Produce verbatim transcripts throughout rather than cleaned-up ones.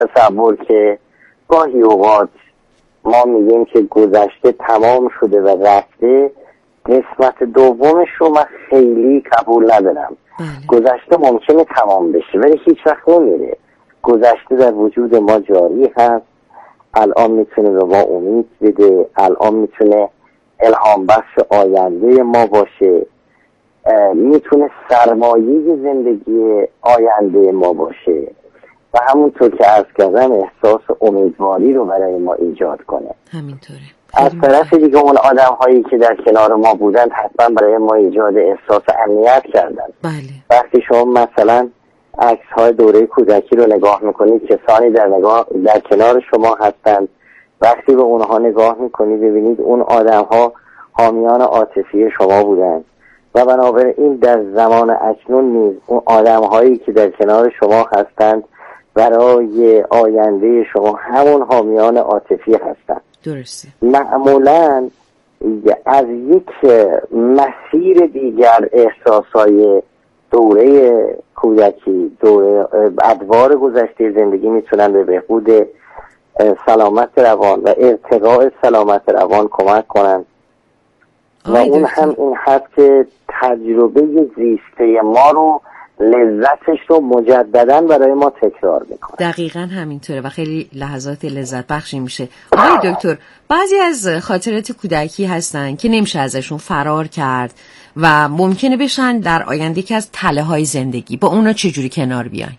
تصور که گاهی اوقات ما میگیم که گذشته تمام شده و رفته، قسمت دومش رو من خیلی قبول ندارم. بله. گذشته ممکنه تمام بشه ولی هیچ وقت نمیره. گذشته در وجود ما جاری هست، الان میتونه به ما امید بده، الان میتونه الهام بخش آینده ما باشه، میتونه سرمایه زندگی آینده ما باشه و همونطور که عرض کردم احساس امیدواری رو برای ما ایجاد کنه. همینطوره. از طرف دیگه اون آدم هایی که در کنار ما بودن حتما برای ما ایجاد احساس امنیت کردن. بله. وقتی شما مثلا عکس های دوره کودکی رو نگاه میکنید، کسانی در نگاه در کنار شما هستند، وقتی به اونها نگاه میکنید ببینید اون آدم ها حامیان عاطفی شما بودن و بنابراین در زمان اکنون نیز اون آدم هایی که در کنار شما هستند برای آینده شما همون حامیان عاطفی هستند. درسته. معمولا از یک مسیر دیگر احساسای دوره کودکی، دوره ادوار گذشته زندگی میتونن به بهبود سلامت روان و ارتقاء سلامت روان کمک کنن و اون هم این هست که تجربه زیسته ما رو، لذتش رو مجددا برای ما تکرار میکنه. دقیقاً همینطوره و خیلی لحظات لذت بخشی میشه. آقای دکتر، بعضی از خاطرات کودکی هستن که نمیشه ازشون فرار کرد و ممکنه بشن در آینده که از تله های زندگی. با اونا چجوری کنار بیاین؟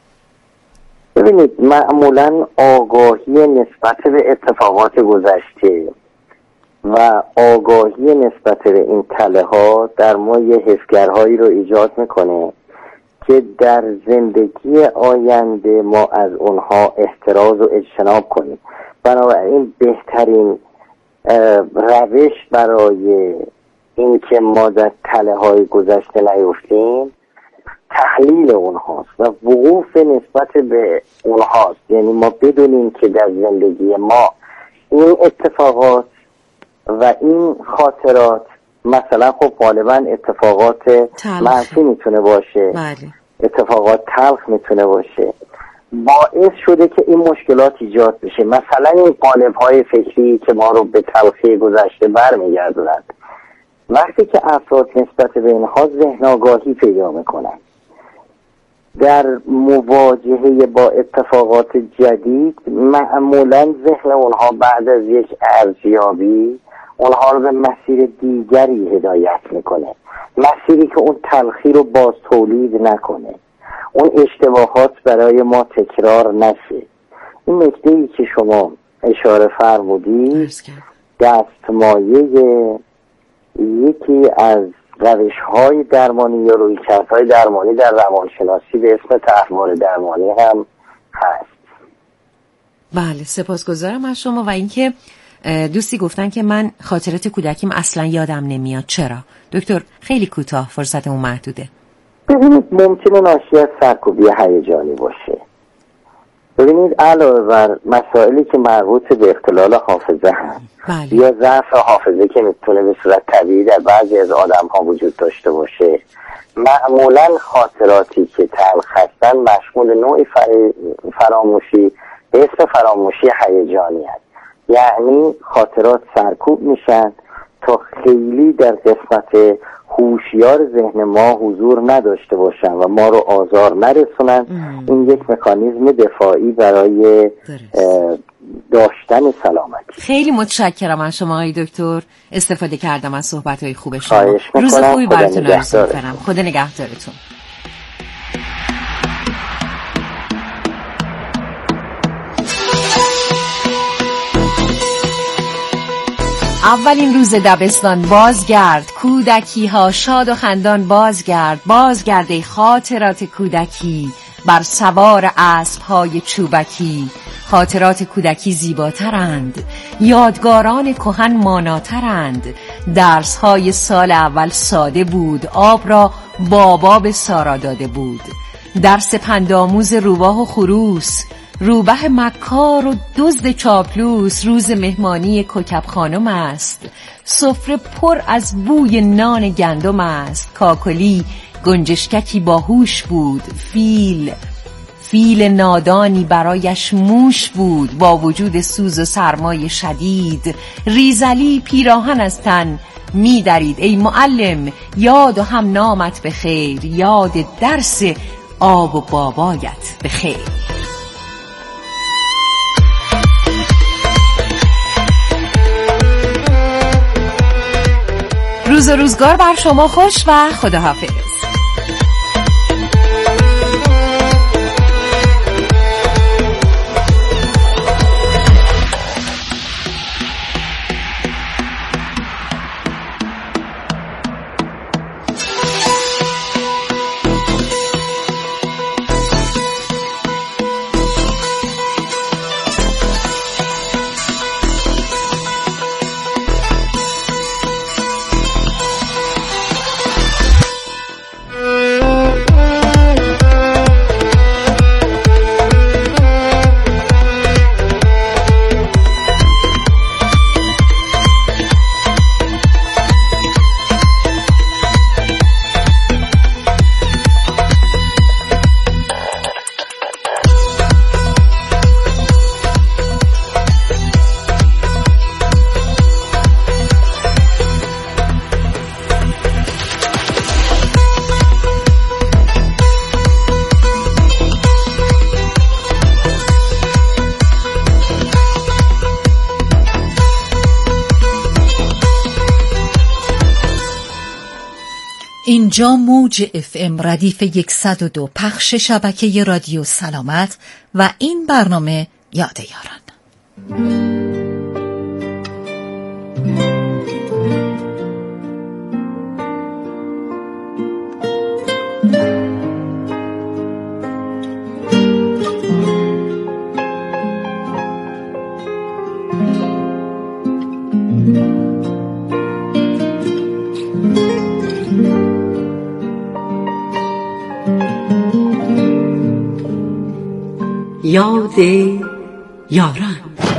ببینید معمولاً آگاهی نسبت به اتفاقات گذشته و آگاهی نسبت به این تله ها در ما یه حسگرهایی رو ایجاد میکنه که در زندگی آینده ما از اونها احتراز و اجتناب کنیم. بنابراین بهترین روش برای این که ما در تله های گذشته نیفتیم تحلیل اونهاست و وقوف نسبت به اونهاست. یعنی ما بدونیم که در زندگی ما این اتفاقات و این خاطرات، مثلا خب غالبا اتفاقات منفی میتونه باشه، بله. اتفاقات تلخ میتونه باشه، باعث شده که این مشکلات ایجاد بشه. مثلا این قالب‌های فکری که ما رو به تلخی گذشته برمیگردونند، وقتی که افراد نسبت به اینها ذهن آگاهی پیدا میکنن، در مواجهه با اتفاقات جدید معمولا ذهن اونها بعد از یک ارزیابی اونها رو به مسیر دیگری هدایت میکنه، مسیری که اون تلخی رو باز تولید نکنه، اون اشتباهات برای ما تکرار نشه. این نکته‌ای که شما اشاره فرمودید دستمایه یکی از روش‌های درمانی یا رویکردهای درمانی در روانشناسی به اسم طرحواره درمانی هم هست. بله، سپاسگزارم از شما. و اینکه دوستی گفتن که من خاطرات کودکیم اصلا یادم نمیاد. چرا؟ دکتر خیلی کوتاه، فرصتمون محدوده. ببینید ممکنه ناشی از سرکوبی هیجانی باشه. ببینید علاوه بر مسائلی که مربوط به اختلال حافظه هست بله. یا ضعف حافظه که میتونه به صورت طبیعی در بعضی از آدم ها وجود داشته باشه، معمولا خاطراتی که تلخ هستن مشمول نوعی فراموشی به اسم فراموشی هیجانی هست. یعنی خاطرات سرکوب میشن تا خیلی در قسمت هوشیار ذهن ما حضور نداشته باشن و ما رو آزار نرسونن. ام. این یک مکانیزم دفاعی برای داشتن سلامتی. خیلی متشکرم از شما آقای دکتر، استفاده کردم از صحبت‌های خوب شما. روز میکنم. خوبی براتون آرزو می‌کنم. خدا نگهدارتون. اولین روز دبستان بازگرد، کودکی ها شاد و خندان بازگرد، بازگرد خاطرات کودکی بر سوار اسب های چوبکی. خاطرات کودکی زیباترند، یادگاران کهن ماناترند. درس های سال اول ساده بود، آب را بابا به سارا داده بود. درس پندآموز روباه و خروس، روبه مکار و دزد چاپلوس. روز مهمانی کوکب خانم است، سفره پر از بوی نان گندم است. کاکلی گنجشککی باهوش بود، فیل فیل نادانی برایش موش بود. با وجود سوز و سرمای شدید ریزلی پیراهن از تن می درید. ای معلم یاد و هم نامت به خیر، یاد درس آب و بابایت به خیر. روز و روزگار بر شما خوش و خداحافظ. اینجا موج اف ام ردیف صد و دو پخش شبکه رادیو سلامت و این برنامه یاد یاران. یاد یاران.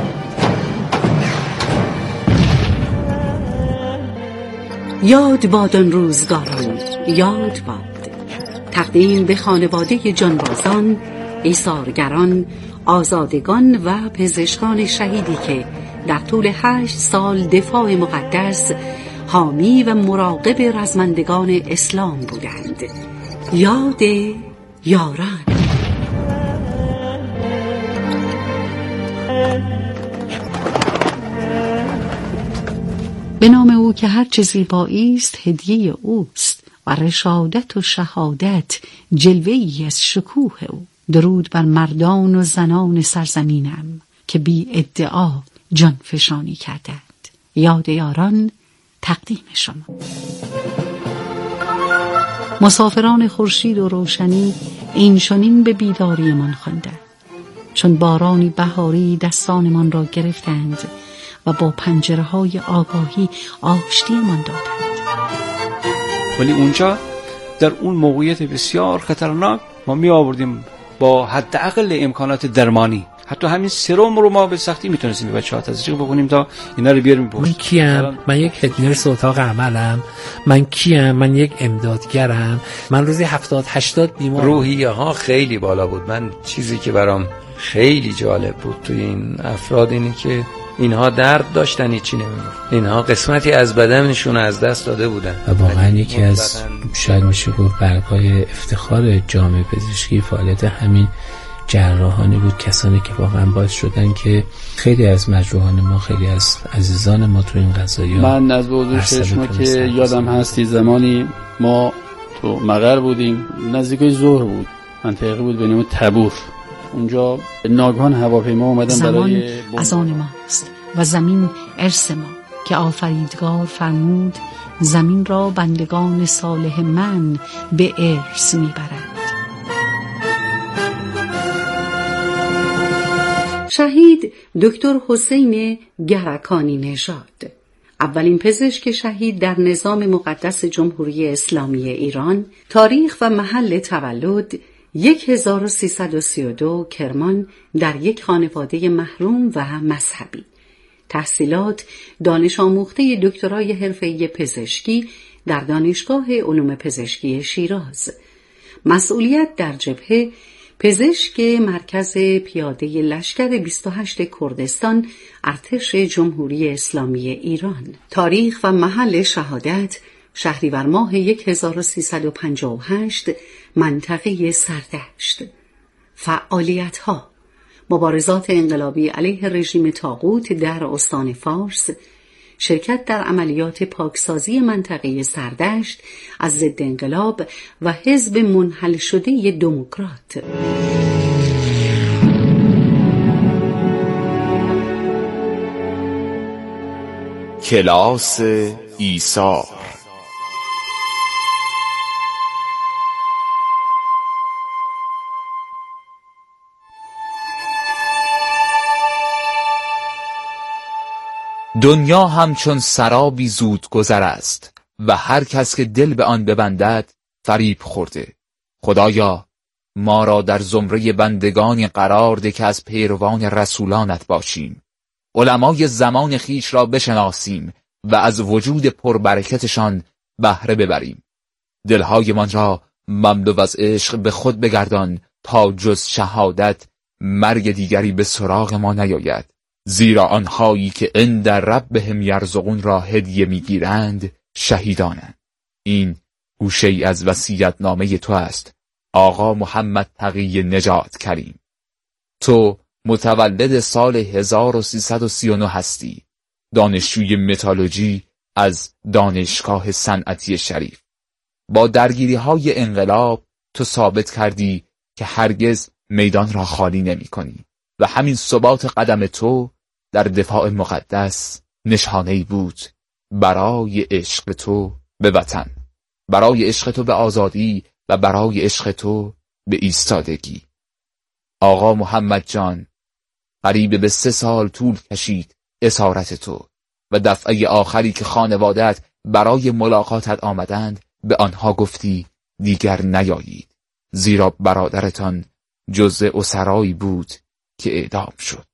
یاد باد آن روزگاران، یاد باد. تقدیم به خانواده جانبازان، ایثارگران، آزادگان و پزشکان شهیدی که در طول هشت سال دفاع مقدس، حامی و مراقب رزمندگان اسلام بودند. یاد یاران. به نام او که هر چه زیبایی است هدیه اوست و رشادت و شهادت جلوه‌ای از شکوه او. درود بر مردان و زنان سرزمینم که بی ادعا جان فشانی کردند. یاد یاران تقدیم شما. مسافران خورشید و روشنی این چنین به بیداریمان خواندند، چون بارانی بهاری دستانمان را گرفتند و با پنجره های آگاهی آشتیمان دادند. ولی اونجا در اون موقعیت بسیار خطرناک ما می آوردیم با حداقل امکانات درمانی. حتی همین سرم رو ما به سختی میتونستیم به بچه‌ها تزریق بکنیم تا اینا رو بیاریم پشت. من کیم؟ من یک هد نرس اتاق عملم. من کیم؟ من یک امدادگرم. من روزی هفتاد هشتاد بیمار. روحیه ها خیلی بالا بود. من چیزی که برام خیلی جالب بود توی این افراد اینی که اینها درد داشتن، هیچی نمی‌گفتن. اینها قسمتی از بدنشون از دست داده بودن و واقعا یکی از شاید میشه گفت برگ‌های افتخار جامعه پزشکی فعالیت همین جراحانی بود، کسانی که واقعا باعث شدن که خیلی از مجروحان ما، خیلی از عزیزان ما تو این قضایا. من از حضور شما که یادم هستی زمانی ما تو مقر بودیم، نزدیکای ظهر بود، منطقه بود به نام تبور. اونجا ناگهان هواپیما اومدن برای از آن ماست و زمین ارث ما که آفریدگار فرمود زمین را بندگان صالح من به ارث میبرند. شهید دکتر حسین گرکانی نژاد، اولین پزشک شهید در نظام مقدس جمهوری اسلامی ایران. تاریخ و محل تولد هزار و سیصد و سی و دو کرمان، در یک خانواده محروم و مذهبی. تحصیلات دانش آموخته دکترای حرفه‌ای پزشکی در دانشگاه علوم پزشکی شیراز. مسئولیت در جبهه پزشک مرکز پیاده لشکر بیست و هشت کردستان ارتش جمهوری اسلامی ایران. تاریخ و محل شهادت: شهریور ماه هزار و سیصد و پنجاه و هشت، منطقه سردشت. فعالیت‌ها: مبارزات انقلابی علیه رژیم طاغوت در استان فارس، شرکت در عملیات پاکسازی منطقه سردشت از ضد انقلاب و حزب منحل شده دموکرات. کلاس ایثار. دنیا همچون سرابی زود گذر است و هر کس که دل به آن ببندد فریب خورده. خدایا ما را در زمره بندگانی قرار ده که از پیروان رسولانت باشیم، علمای زمان خیش را بشناسیم و از وجود پربرکتشان بهره ببریم. دلهای من را مملو از عشق به خود بگردان تا جز شهادت مرگ دیگری به سراغ ما نیاید، زیرا آنهایی که عند ربهم یرزقون را هدیه میگیرند شهیدانند. این گوشه ای از وصیت نامه تو است آقا محمد تقی نجات کریم. تو متولد سال هزار و سیصد و سی و نه هستی، دانشجوی متالورژی از دانشگاه صنعتی شریف. با درگیری های انقلاب تو ثابت کردی که هرگز میدان را خالی نمی کنی و همین ثبات قدم تو در دفاع مقدس نشانه‌ای بود برای عشق تو به وطن، برای عشق تو به آزادی و برای عشق تو به ایستادگی. آقا محمد جان، قریب به سه سال طول کشید اسارت تو و دفعه آخری که خانوادت برای ملاقاتت آمدند به آنها گفتی دیگر نیایید، زیرا برادرتان جزء اسرایی بود که اعدام شد.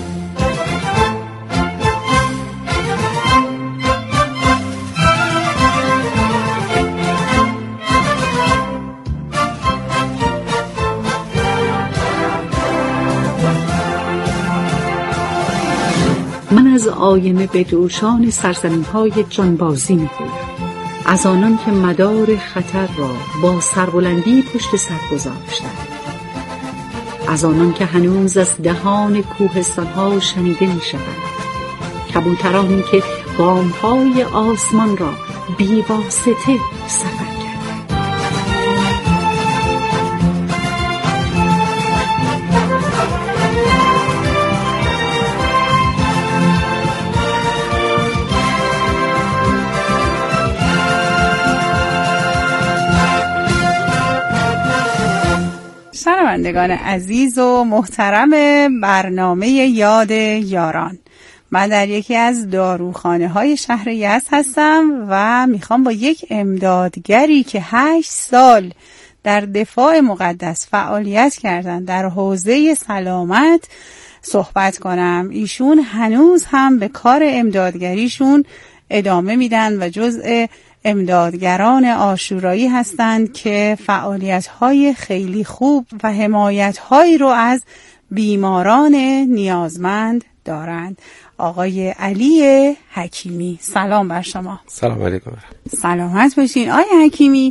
من از آینه به دوشان سرزمین‌های جانبازی می‌گویم، از آنان که مدار خطر را با سربلندی پشت سر گذاشتند، از آنان که هنوز از دهان کوهستان‌ها شنیده می‌شوند، کبوترانی که بام‌های آسمان را بی‌واسطه سفر کردند. شنوندگان عزیز و محترم برنامه یاد یاران، من در یکی از داروخانه های شهر یزد هستم و میخوام با یک امدادگری که هشت سال در دفاع مقدس فعالیت کردن در حوزه سلامت صحبت کنم. ایشون هنوز هم به کار امدادگریشون ادامه میدن و جزء امدادگران عاشورایی هستند که فعالیت‌های خیلی خوب و حمایت‌هایی رو از بیماران نیازمند دارند. آقای علی حکیمی، سلام بر شما. سلام علیکم. سلامت باشین. آقای حکیمی،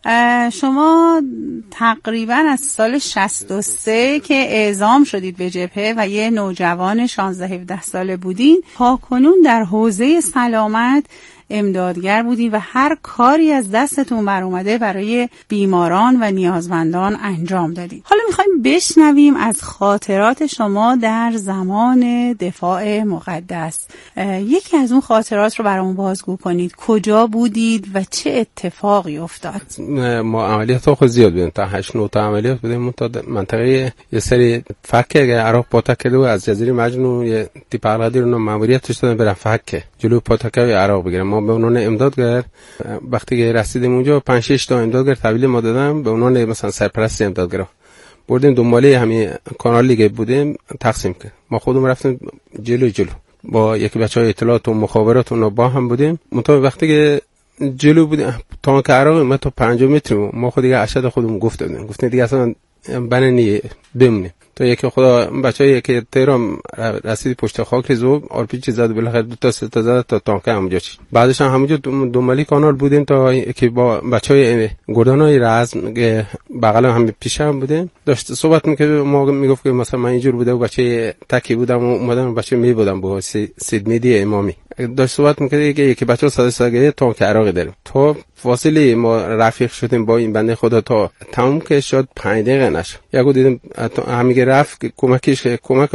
شما تقریبا از سال شصت و سه که اعزام شدید به جبهه و یه نوجوان شانزده هفده ساله بودین تا کنون در حوزه سلامت امدادگر بودین و هر کاری از دستتون بر اومده برای بیماران و نیازمندان انجام دادید. حالا میخوایم بشنویم از خاطرات شما در زمان دفاع مقدس. یکی از اون خاطرات رو برامون بازگو کنید. کجا بودید و چه اتفاقی افتاد؟ ما عملیات خود زیاد بودیم، تا هشت نه تا عملیات بودیم. تا منطقه یه سری فکه عراق پاتک و از جزیره مجنون یه تیپ عقدی رو ماموریتش دادن برن فکه جلو پاتک عراق بگیرن. ما به عنوان امدادگر وقتی که رسیدیم اونجا پنج شش تا امدادگر تحویل ما دادن به عنوان مثلا سرپرست امدادگرا. بردیم دنباله همین کانالی که بودیم تقسیم کرد. ما خودمون رفتیم جلو جلو با یکی بچهای اطلاعات و مخابرات اون با هم بودیم. منتها وقتی که جلو بودیم تا که عراق ما تا پنج متر ما خود دیگه اشد خودمون گفت دادیم، گفتیم دیگه اصلا بننی بمونیم تا یکی خدا بچه‌ای که تهران رسید پشت خاک زوب آرپیچ زد بالاخره دو تا سه تا زد تا تانک همونجا چی بعدش هم همونجا دنبالی کانال بودیم تا که با بچهای گردانای رزم بغل هم پیش هم بودیم داشت صحبت می‌کرد ما میگفت که مثلا من اینجور بوده و بچه تکی بودم و اومدم بچه می بودم با سید مهدی امامی داشت صحبت می‌کرد که یکی بچه‌ها صد سالگی تانک عراقی داریم تو فاصله ما رفیق شدیم با این بنده خدا تا تموم که شد پنج دقیقه نشد یکو دیدم همیگه رفت کمکش کمک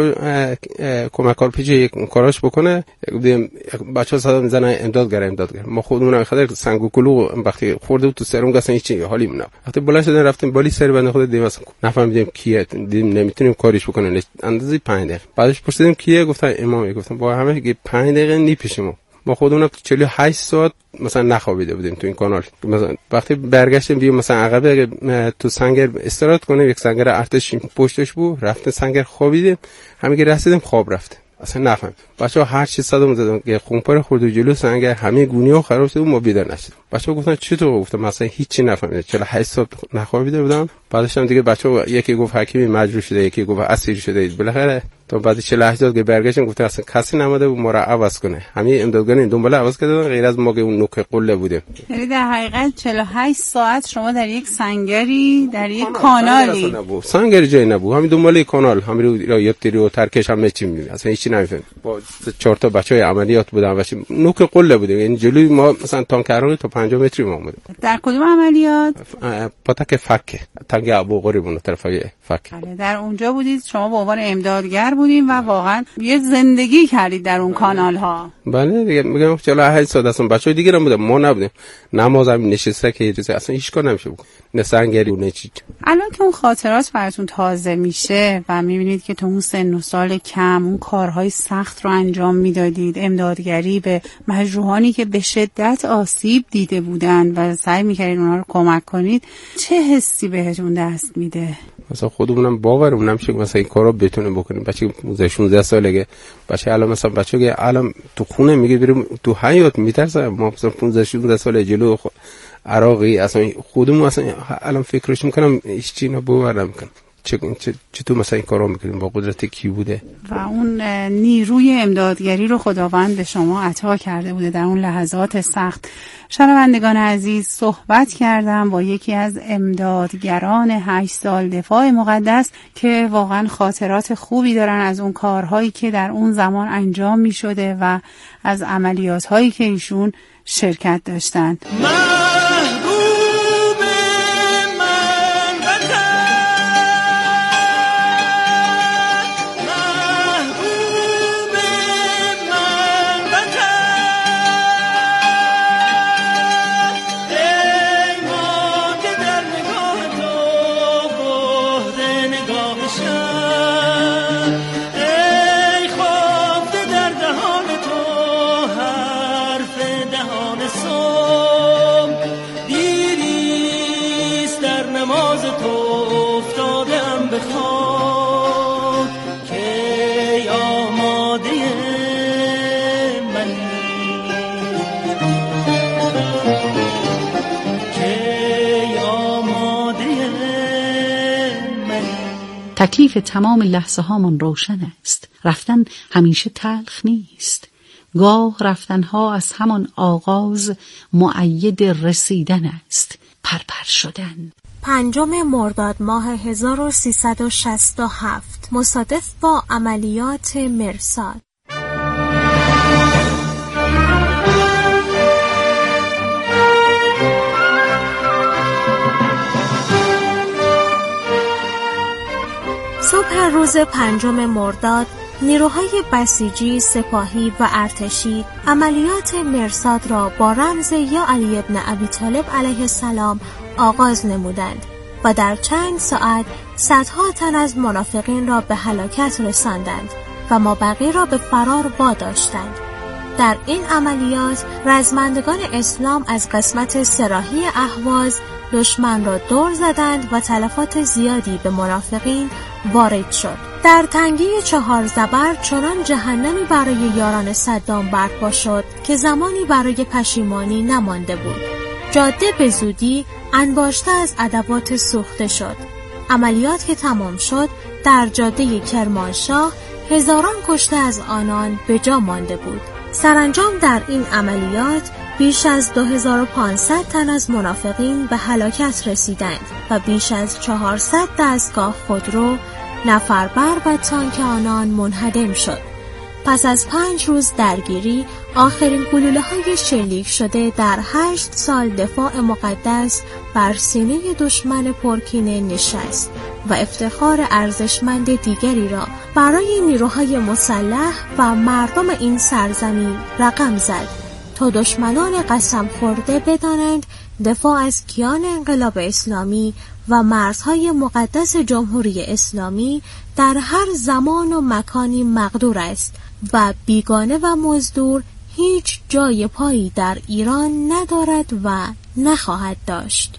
کمک کار پیچ کاراش بکنه دیدم بچه‌ها صدا میزنن امدادگر امدادگر ما خودمون خاطر سنگ و کلوغ وقتی خورده تو سرم گفتن هیچ حالی مونه وقتی بالا شدن رفتیم بالی سر بنده خدا دیدم اصلا نفهمیدیم کیه دیدیم نمیتونیم کاریش بکنیم اندازه پنج دقیقه بعدش پرسیدیم کیه گفتن امامی گفتم با همه که پنج دقیقه نی پیش ما ما خودمون چهل و هشت ساعت مثلا نخوابیده بودیم تو این کانال مثلا وقتی برگشتیم بیام مثلا عقب تو سنگر استراحت کنیم یک سنگر ارتش پشتش بود رفتیم سنگر خوابیدیم همین رسیدیم خواب رفت اصلا نفهم بچه‌ها هر چی صدام زدن که خونپر خورد و جلو سنگر همه گونی‌ها خراب شد و ما بیدار نشدیم بچه‌ها گفتن چطور گفتم مثلا هیچی نفهمیدم چهل و هشت ساعت نخوابیده بودم بعدش هم دیگه بچه‌ها یکی گفت حکیمی مجروح شده یکی گفت اسیر شده بالاخره تا بعد چهل و هشت ساعت که برگشتیم گفتن اصلا کسی نماده بود ما را عوض کنه همین امدادگان دنبال عوض کردن غیر از ما که اون نوک قله بودیم یعنی در حقیقت چهل و هشت ساعت شما در یک سنگری در یک کانالی سنگری جای نبود همین دنبال کانال همین رو یادگیری و ترکش هم چی می‌بینی اصلا هیچی نمی‌فهمیم با چهار تا بچهای عملیات بودن و نوک قله بودیم یعنی جلوی ما مثلا تانک عراقی تا پنجاه متری ما اومد در کدوم عملیات پاتک فک تنگ ابو غریب اون طرفای فک در اونجا بودید شما به عنوان امدادگر بودین و واقعا یه زندگی کردید در اون کانال ها بله دیگه میگم چهل و هشت ساعت اصلا بچهای دیگه هم بودن ما نبودیم نماز هم نشسته که اصلا هیچ کار نمیشه بکن نه سنگری و نه چیز الان که اون خاطرات براتون تازه میشه و میبینید که تو اون سن و سال کم اون کارهای سخت رو انجام میدادید امدادگری به مجروحانی که به شدت آسیب دیده بودن و سعی میکردید اونها رو کمک کنید چه حسی بهتون دست میده؟ مثلا خودمونم باورمون نمیشه مثلا این کارا بتونیم بکنیم بچه پانزده شانزده سالگه بچه الان مثلا بچه که الان تو خونه میگه بریم تو حیاط میترسه ما مثلا پانزده شانزده سال جلو عراقی اصلا خودمون اصلا الان فکرش میکنم هیچ چیزی باور نمیکنم چطور چه چه مثلا این کارا میکنیم با قدرت کی بوده و اون نیروی امدادگری رو خداوند به شما عطا کرده بوده در اون لحظات سخت. شنوندگان عزیز صحبت کردم با یکی از امدادگران هشت سال دفاع مقدس که واقعا خاطرات خوبی دارن از اون کارهایی که در اون زمان انجام می شده و از عملیات هایی که ایشون شرکت داشتن. تکلیف تمام لحظه هامان روشن است. رفتن همیشه تلخ نیست. گاه رفتنها از همان آغاز مؤید رسیدن است. پرپر شدن. پنجم مرداد ماه هزار و سیصد و شصت و هفت مصادف با عملیات مرصاد. صبح روز پنجم مرداد نیروهای بسیجی، سپاهی و ارتشی عملیات مرصاد را با رمز یا علی ابن ابی طالب علیه السلام آغاز نمودند و در چند ساعت صدها تن از منافقین را به هلاکت رساندند و مابقی را به فرار واداشتند. در این عملیات رزمندگان اسلام از قسمت سراحی اهواز دشمن را دور زدند و تلفات زیادی به منافقین وارد شد. در تنگی چهار زبر چنان جهنمی برای یاران صدام برپا شد که زمانی برای پشیمانی نمانده بود. جاده به زودی انباشته از ادوات سوخته شد. عملیات که تمام شد، در جاده کرمانشاه هزاران کشته از آنان به جا مانده بود. سرانجام در این عملیات بیش از دو هزار و پانصد تن از منافقین به هلاکت رسیدند و بیش از چهارصد دستگاه خودرو، نفربر و تانک آنان منهدم شد. پس از پنج روز درگیری، آخرین گلوله های شلیک شده در هشت سال دفاع مقدس بر سینه دشمن پرکینه نشست و افتخار ارزشمند دیگری را برای نیروهای مسلح و مردم این سرزمین رقم زد تا دشمنان قسم خورده بدانند دفاع از کیان انقلاب اسلامی و مرزهای مقدس جمهوری اسلامی در هر زمان و مکانی مقدور است و بیگانه و مزدور هیچ جای پایی در ایران ندارد و نخواهد داشت.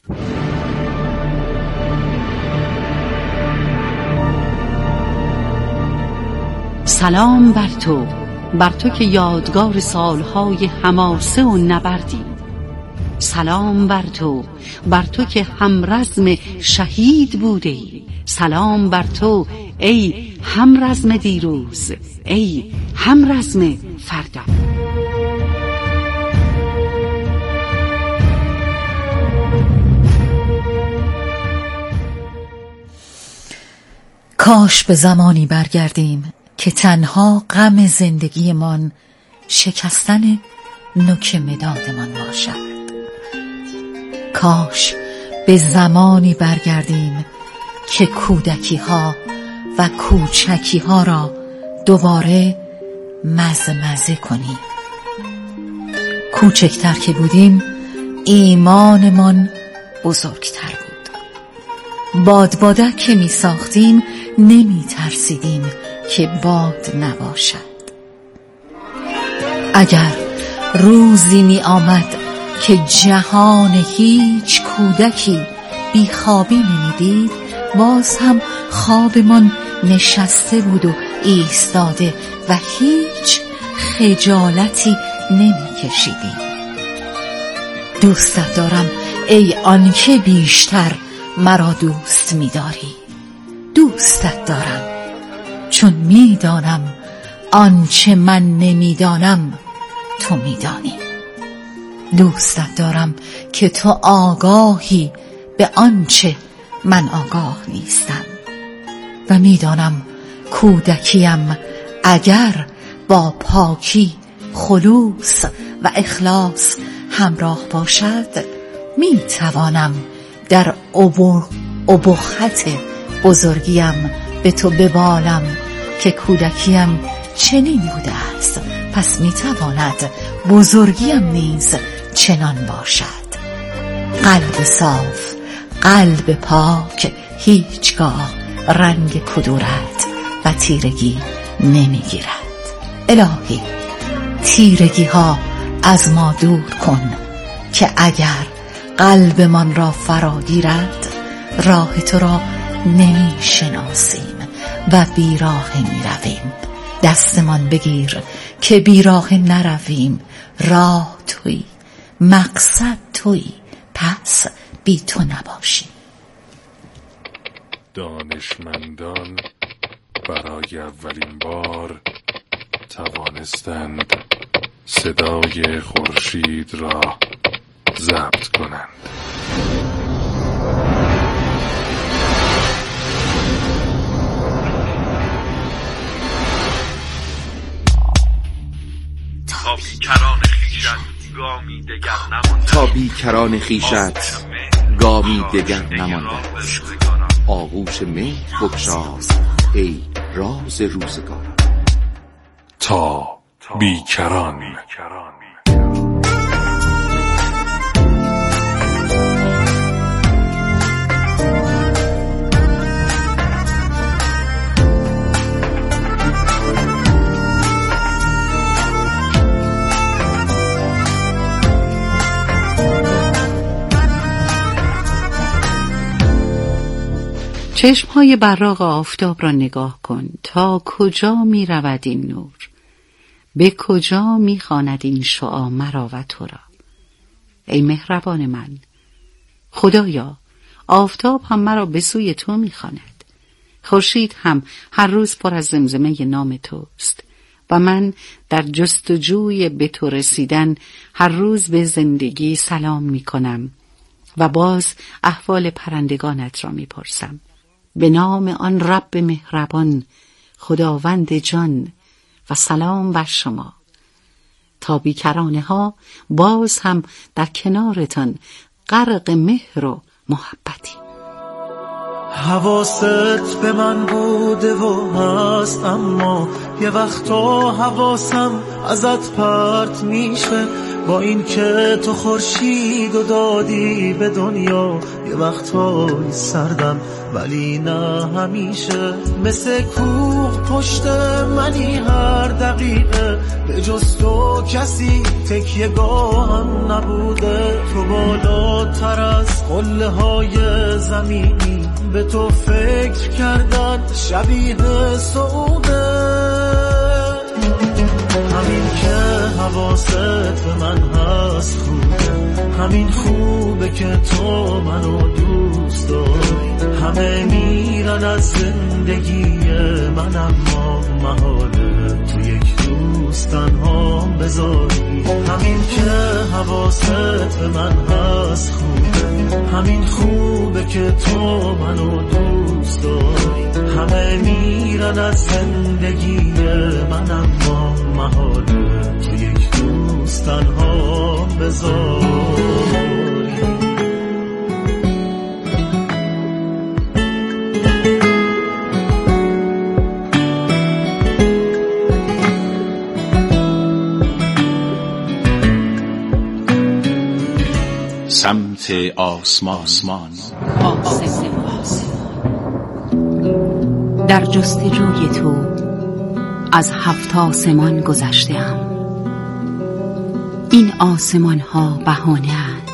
سلام بر تو، بر تو که یادگار سالهای حماسه و نبردی. سلام بر تو، بر تو که همرزم شهید بوده ای. سلام بر تو ای همرزم دیروز، ای همرزم فردا. کاش به زمانی برگردیم که تنها غم زندگیمان شکستن نوک مدادمان باشد. کاش به زمانی برگردیم که کودکی ها و کوچکی ها را دوباره مزمزه کنیم. کوچکتر که بودیم ایمانمان بزرگتر بود. بادبادک که می ساختیم نمی ترسیدیم که باد نباشد. اگر روزی می آمد که جهان هیچ کودکی بیخوابی نمی دید، باز هم خوابمان نشسته بود و ایستاده و هیچ خجالتی نمی کشیدیم. دوستت دارم ای آنکه بیشتر مرا دوست می داری. دوستت دارم چون می دانم آنچه من نمی دانم تو می دانی. دوستت دارم که تو آگاهی به آنچه من آگاه نیستم و می دانم کودکیم اگر با پاکی، خلوص و اخلاص همراه باشد، می توانم در عبور ابهت بزرگیم به تو ببالم که کودکیم چنین بوده است، پس می تواند بزرگیم نیز چنان باشد. قلب صاف، قلب پاک هیچگاه رنگ کدورت و تیرگی نمیگیرد. الهی تیرگی ها از ما دور کن که اگر قلبمان را فرا گیرد راه تو را نمی شناسیم و بیراه می رویم. دستمان بگیر که بیراه نرویم. راه تویی، مقصد تویی، پس بی تو نباشیم. دانشمندان برای اولین بار توانستند صدای خورشید را ضبط کنند. تا بیکران خیشت گامی دگر نمانده تا بیکران خیشت گامی دگر نمانده آغوش مهر بگشاز ای راز روزگار. تا بیکران. چشمهای براق آفتاب را نگاه کن تا کجا می رود این نور، به کجا می خواند این شعاع مرا و تو را. ای مهربان من، خدایا آفتاب هم مرا به سوی تو می‌خواند. خورشید هم هر روز پر از زمزمه نام توست و من در جستجوی به تو رسیدن هر روز به زندگی سلام می‌کنم و باز احوال پرندگانت را می‌پرسم. به نام آن رب مهربان، خداوند جان، و سلام بر شما. تا بیکرانه ها باز هم در کنارتان غرق مهر و محبتی. حواست به من بوده و هست، اما یه وقتا حواسم ازت پرت میشه. با این که تو خورشید و دادی به دنیا، یه وقتای سردم ولی نه همیشه. مثل کوه پشت منی هر دقیقه، به جز تو کسی تکیه گاهم نبوده. تو بالاتر از قله های زمینی، به تو فکر کردن شبیه سعوده. همین که حواست به من هست خوبه، همین خوبه که تو منو دوست داری. همه میرن از زندگی من، اما محاله تو یک روز تنها بذاری. همین که حواست به من هست خوبه، همین خوبه که تو منو دوست داری. همه میرن از زندگی من، اما محاله تو یک روز تنها بذاری. سمت آسمان. در جستجوی تو از هفت آسمان گذشته‌ام. این آسمان ها بهانه اند،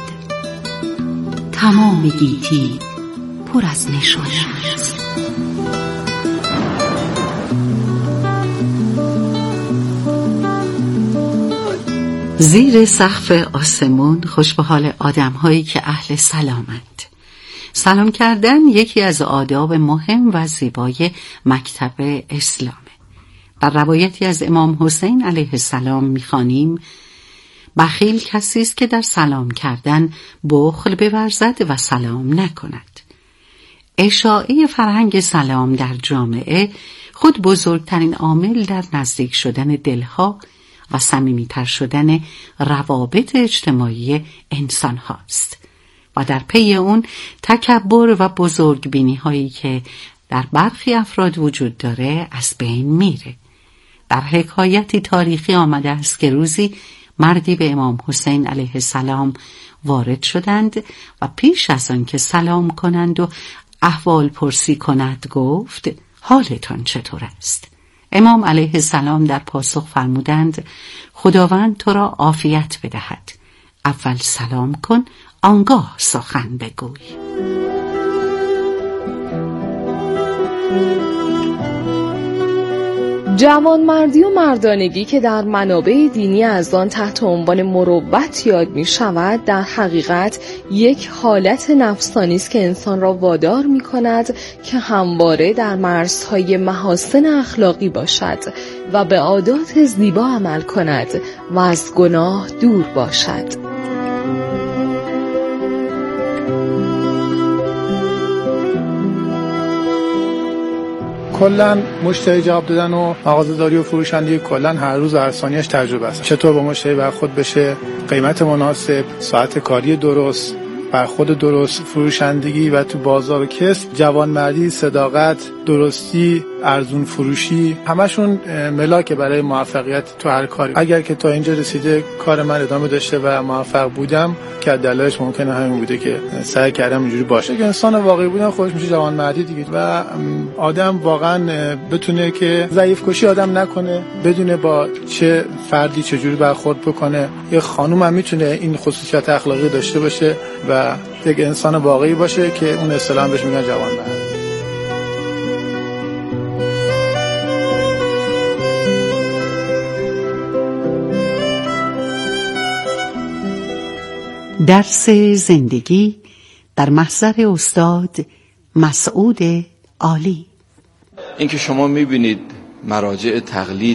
تمام گیتی پر از نشانه است. زیر سقف آسمون خوش به حال آدم هایی که اهل سلامند. سلام کردن یکی از آداب مهم و زیبای مکتب اسلامه. در روایتی از امام حسین علیه السلام می‌خوانیم: بخیل کسی است که در سلام کردن بخل بورزد و سلام نکند. اشاعه فرهنگ سلام در جامعه خود بزرگترین عامل در نزدیک شدن دلها و صمیمیتر شدن روابط اجتماعی انسان هاست و در پی اون تکبر و بزرگبینی هایی که در برخی افراد وجود داره از بین میره. در حکایتی تاریخی آمده است که روزی مردی به امام حسین علیه السلام وارد شدند و پیش از آن که سلام کنند و احوال پرسی کند گفت: حالتان چطور است؟ امام علیه السلام در پاسخ فرمودند: خداوند تو را عافیت بدهد. اول سلام کن، آنگاه سخن بگوی. جوانمردی و مردانگی که در منابع دینی از آن تحت عنوان مروت یاد می شود، در حقیقت یک حالت نفسانی است که انسان را وادار می کند که همواره در مرزهای محاسن اخلاقی باشد و به عادات زیبا عمل کند و از گناه دور باشد. کلا مشتری جواب دادن و مغازه‌داری و فروشندگی کلا هر روز هر ثانیه‌اش تجربه است. چطور با مشتری برخورد بشه، قیمت مناسب، ساعت کاری درست، برخورد درست، فروشندگی و تو بازار و کسب، جوانمردی، صداقت، درستی، ارزون فروشی، همشون ملاک برای موفقیت تو هر کاری. اگر که تا اینجا رسیده کار من ادامه داشته و موفق بودم، که دلایلش ممکنه همین بوده که سعی کردم اینجوری باشه. اگه انسان واقعی بودن خودش میشه جوانمردی دیگه و آدم واقعا بتونه که ضعیف کشی آدم نکنه، بدونه با چه فردی چجوری برخورد بکنه. یه خانوم هم میتونه این خصوصیت اخلاقی داشته باشه و یک انسان واقعی باشه که اون اصطلاحاً بهش میگن جوانمرد. درس زندگی در محضر استاد مسعود عالی. اینکه شما میبینید مراجع تقلید